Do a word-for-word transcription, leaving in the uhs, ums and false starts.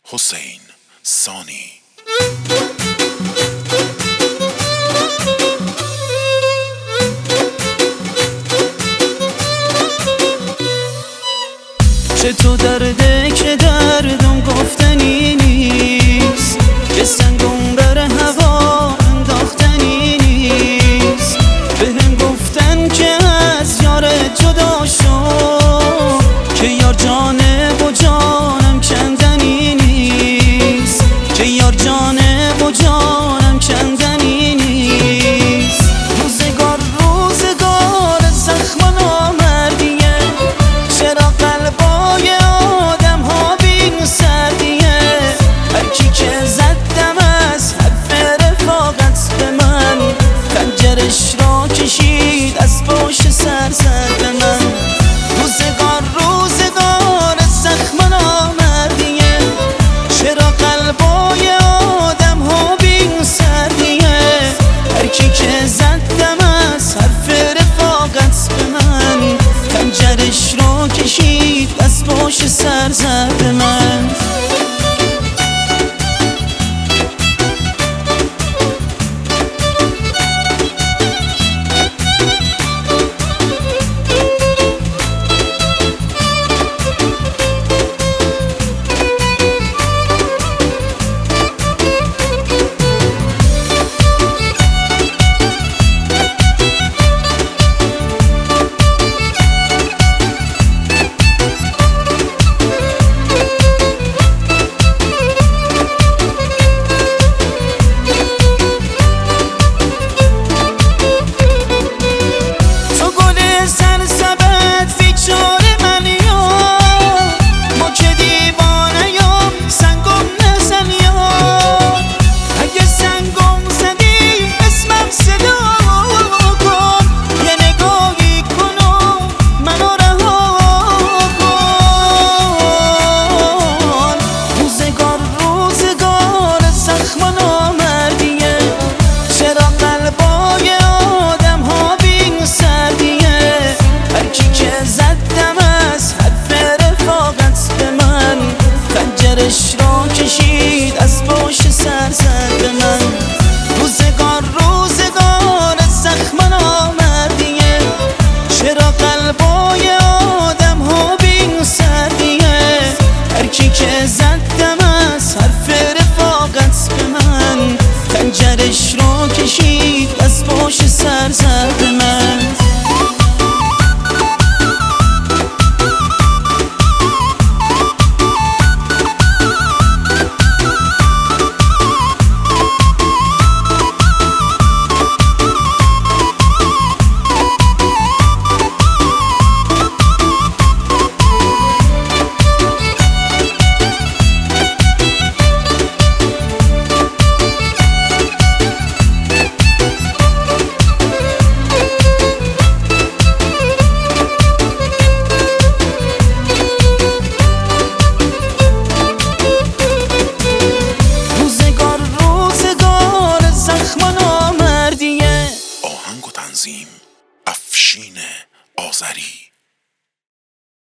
حسین سانی. چه تو درده که دردم گفتنی نیست، که سنگم بر هوا انداختنی نیست. بهم گفتن که از یارت جدا شو، که یار جانه و جانم کندنی نیست، که یار جانه و جانم کندنی نیست. روزگار روزگار زخم نامردیه، چرا قلبای آدم ها بین سردیه. هرکی که زدم از حرف رفاقت به من، خنجرش را کشید از پشت سر زد به من. روزگار روزگار زخم نامردیه، چرا قلبای آدم ها بین سردیه. هرکی که زدم از حرف رفاقت به من، خنجرش را کشید از پشت سر زد به من. خنجرش را کشید از پشت سر زد به من. روزگار روزگار زخم نامردیه، چرا قلبای آدم ها بین سردیه. هرکی که زد